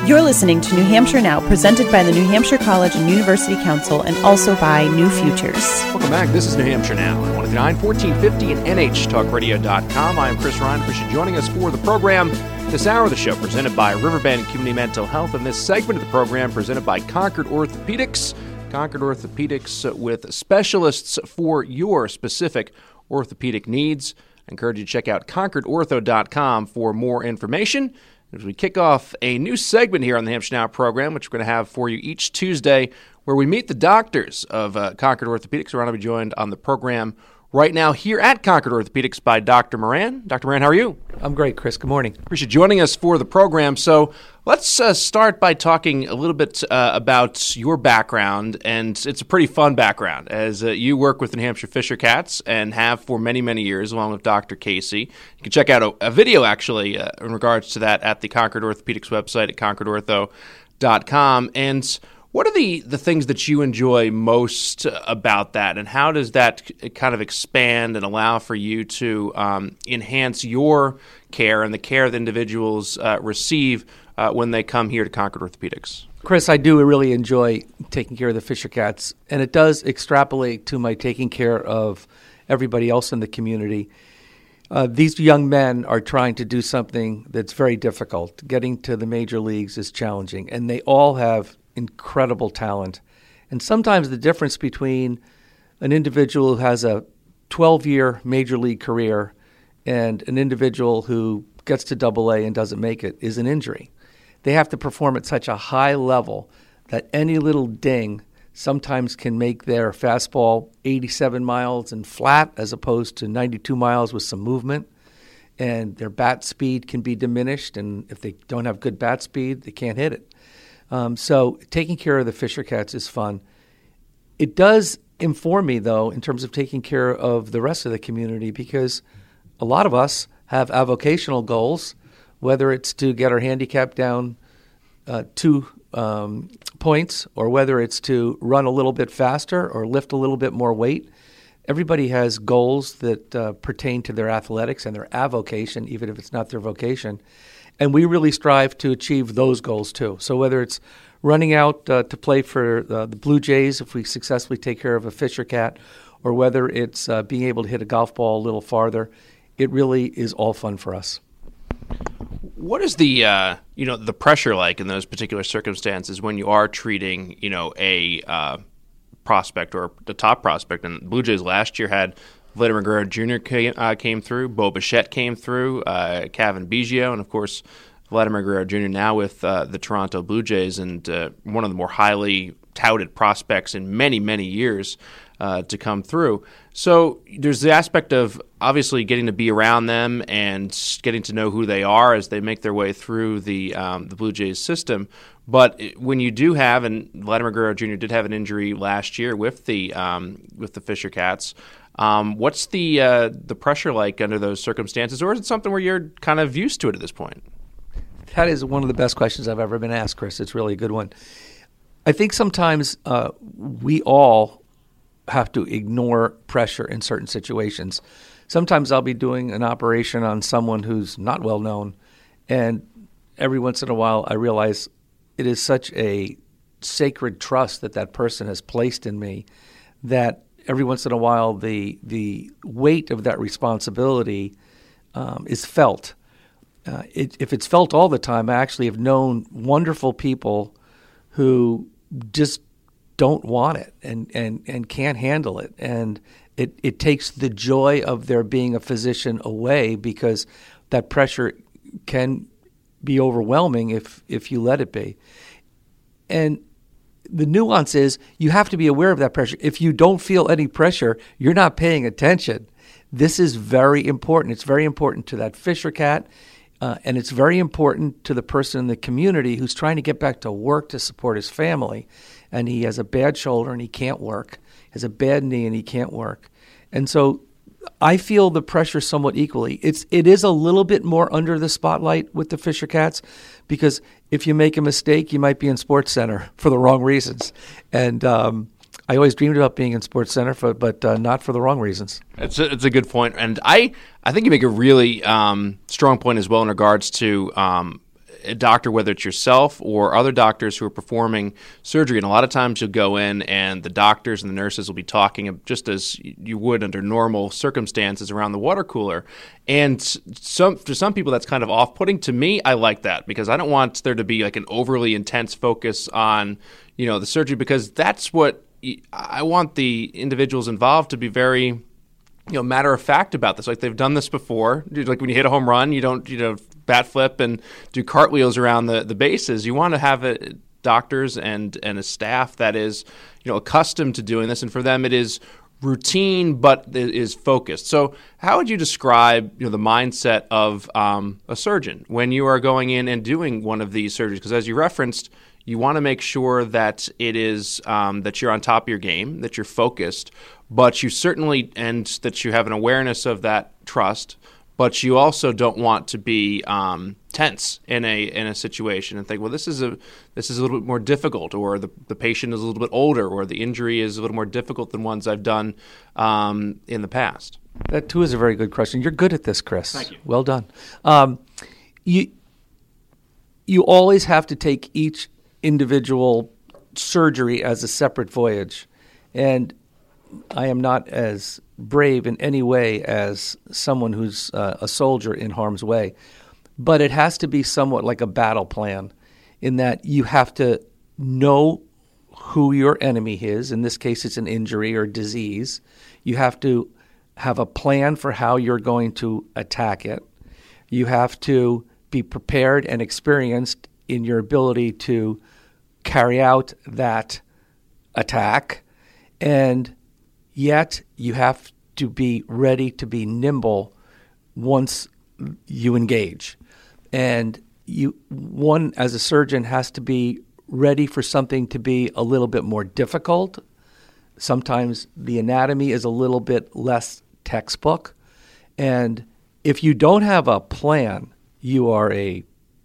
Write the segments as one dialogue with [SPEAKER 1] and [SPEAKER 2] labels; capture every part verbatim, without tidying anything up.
[SPEAKER 1] You're listening to New Hampshire Now, presented by the New Hampshire College and University Council and also by New Futures.
[SPEAKER 2] Welcome back. This is New Hampshire Now on one oh nine, fourteen fifty and N H talk radio dot com. I am Chris Ryan. Appreciate you joining us for the program. This hour of the show presented by Riverbend Community Mental Health, and this segment of the program presented by Concord Orthopedics. Concord Orthopedics with specialists for your specific orthopedic needs. I encourage you to check out concord ortho dot com for more information. As we kick off a new segment here on the Hampshire Now program, which we're going to have for you each Tuesday, where we meet the doctors of uh, Concord Orthopedics. We're going to be joined on the program right now here at Concord Orthopedics by Doctor Moran. Doctor Moran, how are you?
[SPEAKER 3] I'm great, Chris. Good morning.
[SPEAKER 2] Appreciate you joining us for the program. So let's uh, start by talking a little bit uh, about your background, and it's a pretty fun background, as uh, you work with the New Hampshire Fisher Cats and have for many, many years, along with Doctor Casey. You can check out a, a video, actually, uh, in regards to that at the Concord Orthopedics website at concord ortho dot com. And what are the, the things that you enjoy most about that, and how does that kind of expand and allow for you to um, enhance your care and the care that individuals uh, receive uh, when they come here to Concord Orthopedics?
[SPEAKER 3] Chris, I do really enjoy taking care of the Fisher Cats, and it does extrapolate to my taking care of everybody else in the community. Uh, these young men are trying to do something that's very difficult. Getting to the major leagues is challenging, and they all have incredible talent. And sometimes the difference between an individual who has a twelve-year major league career and an individual who gets to double A and doesn't make it is an injury. They have to perform at such a high level that any little ding sometimes can make their fastball eighty-seven miles and flat as opposed to ninety-two miles with some movement. And their bat speed can be diminished, and if they don't have good bat speed, they can't hit it. Um, so taking care of the Fisher Cats is fun. It does inform me, though, in terms of taking care of the rest of the community, because a lot of us have avocational goals, whether it's to get our handicap down uh, two um, points or whether it's to run a little bit faster or lift a little bit more weight. Everybody has goals that uh, pertain to their athletics and their avocation, even if it's not their vocation. And we really strive to achieve those goals, too. So whether it's running out uh, to play for uh, the Blue Jays, if we successfully take care of a Fisher Cat, or whether it's uh, being able to hit a golf ball a little farther, it really is all fun for us.
[SPEAKER 2] What is the uh, you know the pressure like in those particular circumstances when you are treating you know a uh, prospect or the top prospect? And Blue Jays last year had Vladimir Guerrero Junior came, uh, came through, Bo Bichette came through, uh, Cavan Biggio, and of course Vladimir Guerrero Junior now with uh, the Toronto Blue Jays, and uh, one of the more highly touted prospects in many, many years uh, to come through. So there's the aspect of obviously getting to be around them and getting to know who they are as they make their way through the um, the Blue Jays system. But when you do have, and Vladimir Guerrero Junior did have an injury last year with the um, with the Fisher Cats. Um, what's the uh, the pressure like under those circumstances, or is it something where you're kind of used to it at this point?
[SPEAKER 3] That is one of the best questions I've ever been asked, Chris. It's really a good one. I think sometimes uh, we all have to ignore pressure in certain situations. Sometimes I'll be doing an operation on someone who's not well known, and every once in a while I realize it is such a sacred trust that that person has placed in me that every once in a while the the weight of that responsibility um, is felt. Uh, it, if it's felt all the time, I actually have known wonderful people who just don't want it and, and, and can't handle it. And it, it takes the joy of their being a physician away, because that pressure can be overwhelming if, if you let it be. And the nuance is you have to be aware of that pressure. If you don't feel any pressure, you're not paying attention. This is very important. It's very important to that Fisher Cat, uh, and it's very important to the person in the community who's trying to get back to work to support his family, and he has a bad shoulder and he can't work, has a bad knee and he can't work. And so I feel the pressure somewhat equally. It's it is a little bit more under the spotlight with the Fisher Cats, because if you make a mistake, you might be in Sports Center for the wrong reasons. And um, I always dreamed about being in Sports Center, for, but uh, not for the wrong reasons.
[SPEAKER 2] It's a, it's a good point. And I, I think you make a really um, strong point as well in regards to um, a doctor, whether it's yourself or other doctors who are performing surgery, and a lot of times you'll go in and the doctors and the nurses will be talking just as you would under normal circumstances around the water cooler. And some for some people that's kind of off-putting. To me, I like that because I don't want there to be like an overly intense focus on, you know, the surgery, because that's what I want the individuals involved to be very, you know, matter of fact about this. Like they've done this before. Like when you hit a home run, you don't, you know, bat flip and do cartwheels around the, the bases. You want to have a, doctors and, and a staff that is, you know, accustomed to doing this. And for them, it is routine, but it is focused. So how would you describe, you know, the mindset of um, a surgeon when you are going in and doing one of these surgeries? Because as you referenced, you want to make sure that it is um, that you're on top of your game, that you're focused, but you certainly and that you have an awareness of that trust. But you also don't want to be um, tense in a in a situation and think, well, this is a this is a little bit more difficult, or the, the patient is a little bit older, or the injury is a little more difficult than ones I've done um, in the past.
[SPEAKER 3] That too is a very good question. You're good at this, Chris.
[SPEAKER 2] Thank you.
[SPEAKER 3] Well done. Um, you you always have to take each individual surgery as a separate voyage, and I am not as brave in any way as someone who's uh, a soldier in harm's way, but it has to be somewhat like a battle plan in that you have to know who your enemy is. In this case, it's an injury or disease. You have to have a plan for how you're going to attack it. You have to be prepared and experienced in your ability to carry out that attack, and yet you have to be ready to be nimble once you engage. And you, one as a surgeon has to be ready for something to be a little bit more difficult. Sometimes the anatomy is a little bit less textbook. And if you don't have a plan, you are a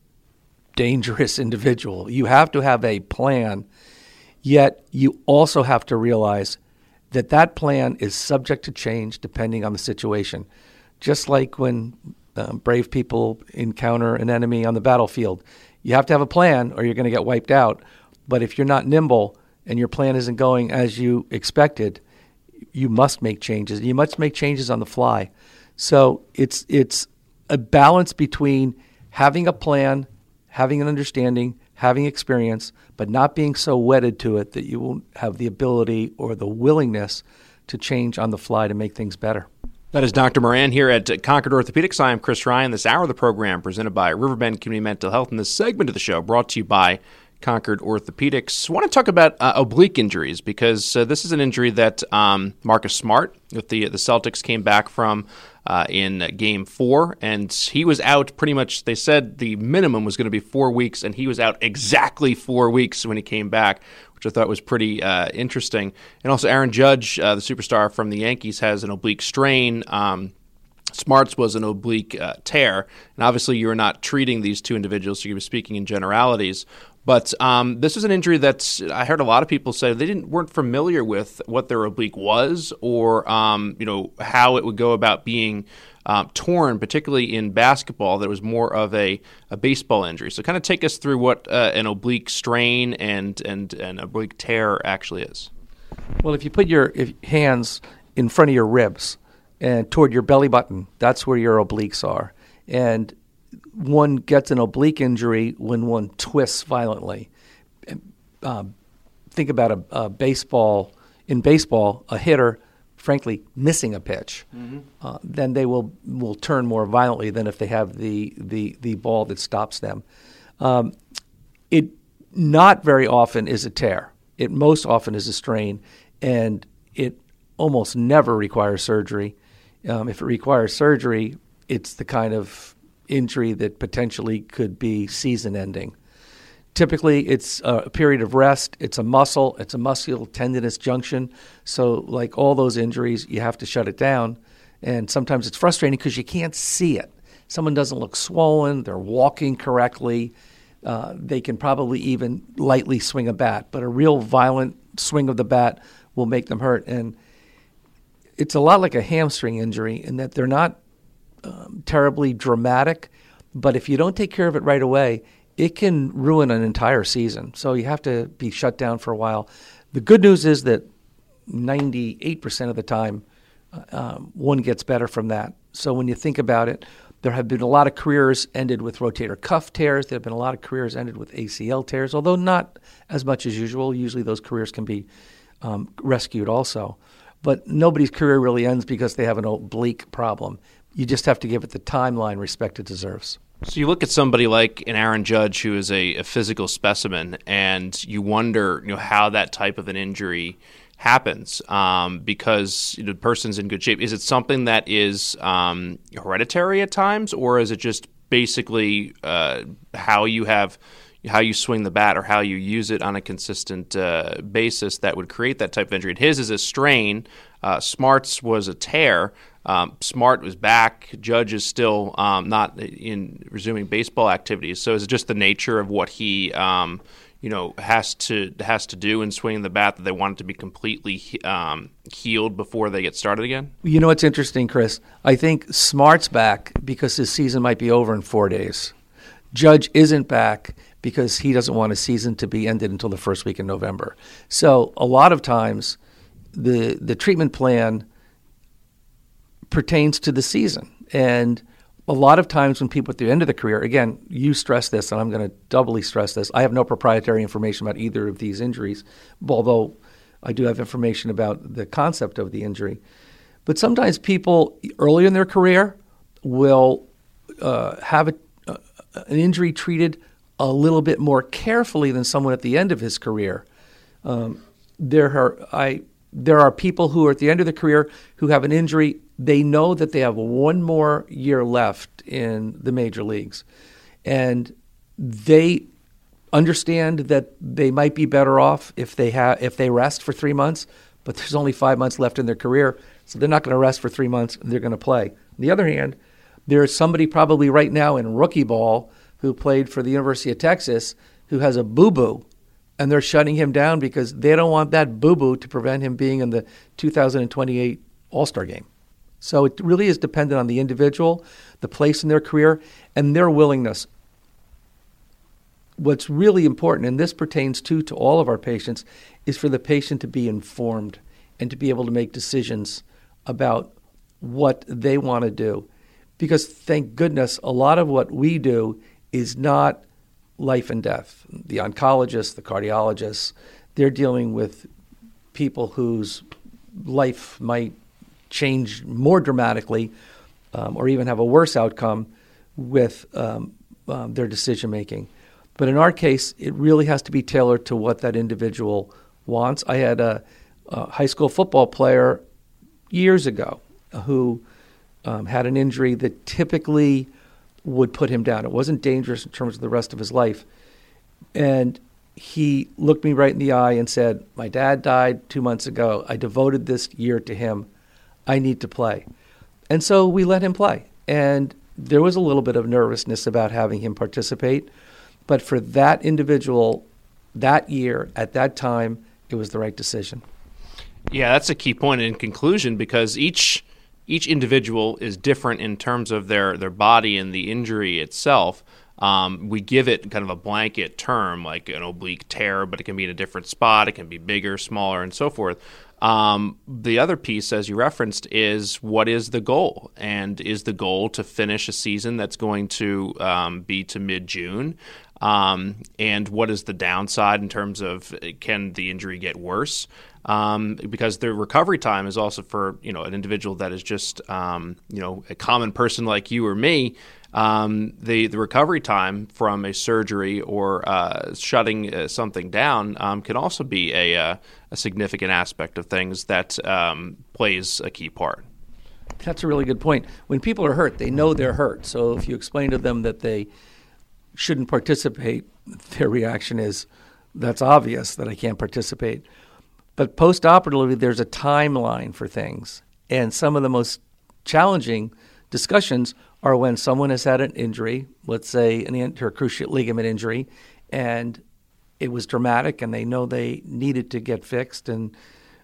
[SPEAKER 3] dangerous individual. You have to have a plan, yet you also have to realize that that plan is subject to change depending on the situation. Just like when um, brave people encounter an enemy on the battlefield, you have to have a plan or you're going to get wiped out. But if you're not nimble and your plan isn't going as you expected, you must make changes. You must make changes on the fly. So it's it's a balance between having a plan, having an understanding, having experience, but not being so wedded to it that you won't have the ability or the willingness to change on the fly to make things better.
[SPEAKER 2] That is Doctor Moran here at Concord Orthopedics. I am Chris Ryan. This hour of the program presented by Riverbend Community Mental Health, and this segment of the show brought to you by Concord Orthopedics. I want to talk about uh, oblique injuries because uh, this is an injury that um, Marcus Smart with the the Celtics came back from uh, in Game Four, and he was out pretty much. They said the minimum was going to be four weeks, and he was out exactly four weeks when he came back, which I thought was pretty uh, interesting. And also, Aaron Judge, uh, the superstar from the Yankees, has an oblique strain. Um, Smart's was an oblique uh, tear, and obviously you're not treating these two individuals, so you're speaking in generalities. But um, this is an injury that I heard a lot of people say they didn't weren't familiar with what their oblique was, or um, you know how it would go about being um, torn, particularly in basketball. That was more of a, a baseball injury. So, kind of take us through what uh, an oblique strain and and an oblique tear actually is.
[SPEAKER 3] Well, if you put your if, hands in front of your ribs and toward your belly button, that's where your obliques are, and one gets an oblique injury when one twists violently. Uh, think about a, a baseball. In baseball, a hitter, frankly, missing a pitch, mm-hmm. uh, then they will will turn more violently than if they have the the, the ball that stops them. Um, it not very often is a tear. It most often is a strain, and it almost never requires surgery. Um, if it requires surgery, it's the kind of injury that potentially could be season-ending. Typically, it's a period of rest. It's a muscle. It's a muscular-tendinous junction. So like all those injuries, you have to shut it down. And sometimes it's frustrating because you can't see it. Someone doesn't look swollen. They're walking correctly. Uh, they can probably even lightly swing a bat. But a real violent swing of the bat will make them hurt. And it's a lot like a hamstring injury in that they're not Um, terribly dramatic, but if you don't take care of it right away, it can ruin an entire season. So you have to be shut down for a while. The good news is that ninety-eight percent of the time, um, one gets better from that. So when you think about it, there have been a lot of careers ended with rotator cuff tears. There have been a lot of careers ended with A C L tears, although not as much as usual. Usually those careers can be um, rescued also. But nobody's career really ends because they have an oblique problem. You just have to give it the timeline respect it deserves.
[SPEAKER 2] So you look at somebody like an Aaron Judge, who is a, a physical specimen, and you wonder, you know, how that type of an injury happens, um, because you know, the person's in good shape. Is it something that is um, hereditary at times, or is it just basically uh, how you have how you swing the bat or how you use it on a consistent uh, basis that would create that type of injury? And his is a strain. Uh, Smart's was a tear. Um, Smart was back. Judge is still um, not in resuming baseball activities. So is it just the nature of what he, um, you know, has to has to do in swinging the bat that they want it to be completely um, healed before they get started again?
[SPEAKER 3] You know what's interesting, Chris? I think Smart's back because his season might be over in four days. Judge isn't back because he doesn't want his season to be ended until the first week in November. So a lot of times the the treatment plan pertains to the season. And a lot of times when people at the end of the career, again, you stress this, and I'm going to doubly stress this. I have no proprietary information about either of these injuries, although I do have information about the concept of the injury. But sometimes people early in their career will uh, have a, uh, an injury treated a little bit more carefully than someone at the end of his career. Um, there are I there are people who are at the end of the career who have an injury. They know that they have one more year left in the major leagues, and they understand that they might be better off if they have if they rest for three months. But there's only five months left in their career, so they're not going to rest for three months. And they're going to play. On the other hand, there is somebody probably right now in rookie ball who played for the University of Texas who has a boo-boo, and they're shutting him down because they don't want that boo-boo to prevent him being in the two thousand twenty-eight All-Star game. So it really is dependent on the individual, the place in their career, and their willingness. What's really important, and this pertains to, to all of our patients, is for the patient to be informed and to be able to make decisions about what they want to do. Because thank goodness, a lot of what we do is not life and death. The oncologists, the cardiologists, they're dealing with people whose life might change more dramatically um, or even have a worse outcome with um, um, their decision making. But in our case, it really has to be tailored to what that individual wants. I had a, a high school football player years ago who um, had an injury that typically would put him down. It wasn't dangerous in terms of the rest of his life. And he looked me right in the eye and said, "My dad died two months ago. I devoted this year to him. I need to play." And so we let him play. And there was a little bit of nervousness about having him participate. But for that individual, that year, at that time, it was the right decision.
[SPEAKER 2] Yeah, that's a key point in conclusion, because each each individual is different in terms of their, their body and the injury itself. Um, we give it kind of a blanket term like an oblique tear, but it can be in a different spot. It can be bigger, smaller, and so forth. Um, the other piece, as you referenced, is what is the goal? And is the goal to finish a season that's going to um, be to mid-June? Um, and what is the downside in terms of can the injury get worse? Um, because the recovery time is also for, you know, an individual that is just, um, you know, a common person like you or me. Um, the, the recovery time from a surgery or uh, shutting uh, something down um, can also be a, uh, a significant aspect of things that um, plays a key part.
[SPEAKER 3] That's a really good point. When people are hurt, they know they're hurt. So if you explain to them that they shouldn't participate, their reaction is, that's obvious that I can't participate. But post-operatively, there's a timeline for things. And some of the most challenging discussions are when someone has had an injury, let's say an intercruciate ligament injury, and it was dramatic and they know they needed to get fixed. And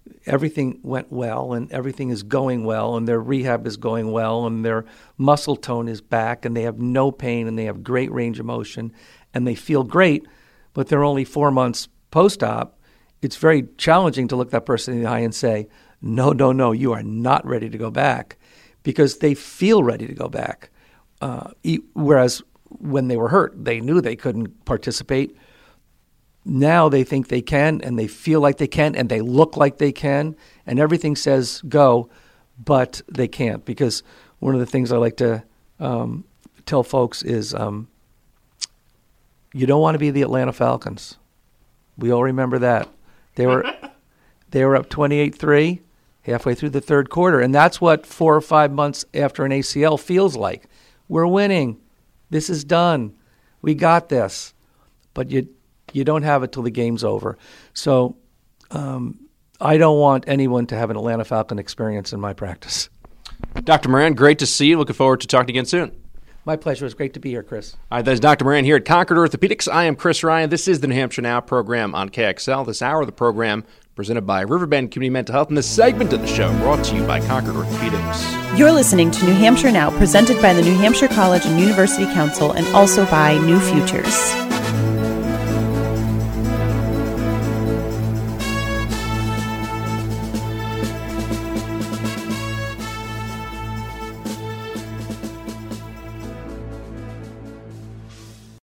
[SPEAKER 3] everything went well and everything is going well and their rehab is going well and their muscle tone is back and they have no pain and they have great range of motion and they feel great, but they're only four months post-op, it's very challenging to look that person in the eye and say, no, no, no, you are not ready to go back, because they feel ready to go back. Uh, whereas when they were hurt, they knew they couldn't participate. Now they think they can, and they feel like they can, and they look like they can, and everything says go, but they can't. Because one of the things I like to um, tell folks is um, you don't want to be the Atlanta Falcons. We all remember that. They were they were up twenty-eight three halfway through the third quarter, and that's what four or five months after an A C L feels like. We're winning. This is done. We got this. But you you don't have it till the game's over. So um, I don't want anyone to have an Atlanta Falcon experience in my practice.
[SPEAKER 2] Doctor Moran, great to see you. Looking forward to talking again soon.
[SPEAKER 3] My pleasure. It's great to be here, Chris.
[SPEAKER 2] All right, that's Doctor Moran here at Concord Orthopedics. I am Chris Ryan. This is the New Hampshire Now program on K X L. This hour of the program presented by Riverbend Community Mental Health, and this segment of the show brought to you by Concord Orthopedics.
[SPEAKER 1] You're listening to New Hampshire Now, presented by the New Hampshire College and University Council, and also by New Futures.